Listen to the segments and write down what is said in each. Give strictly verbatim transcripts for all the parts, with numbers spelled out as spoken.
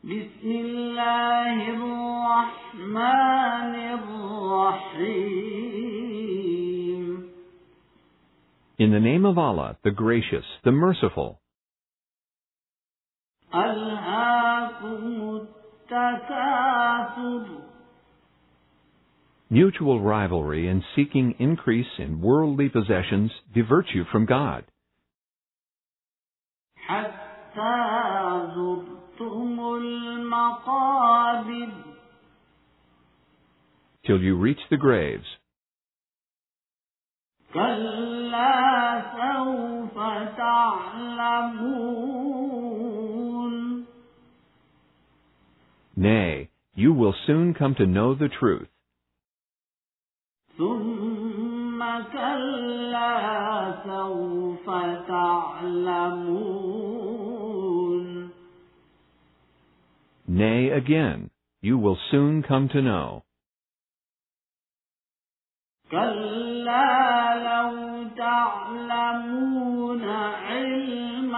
بسم الله الرحمن الرحيم. In the name of Allah, the Gracious, the Merciful. ألهاكم التكاثر. Mutual rivalry and seeking increase in worldly possessions divert you from God. حتى زرتم المقابر. Till you reach the graves. كلا سوف تعلمون. Nay, you will soon come to know the truth. ثم كلا سوف تعلمون. Nay, again, you will soon come to know. كلا لو تعلمون علم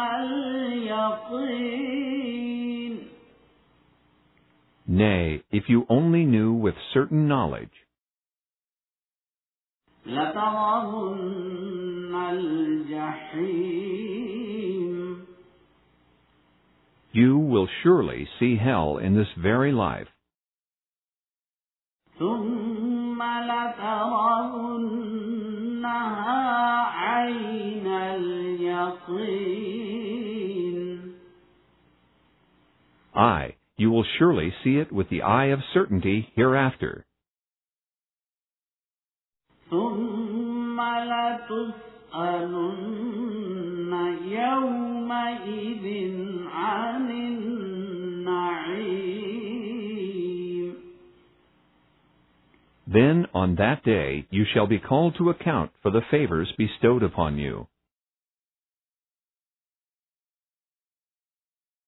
اليقين. Nay, if you only knew with certain knowledge. لترون الجحيم. You will surely see hell in this very life. ثم لترونها عين اليقين. Aye, you will surely see it with the eye of certainty hereafter. ثم لتسألن يومئذ عن النعيم. Then on that day you shall be called to account for the favors bestowed upon you.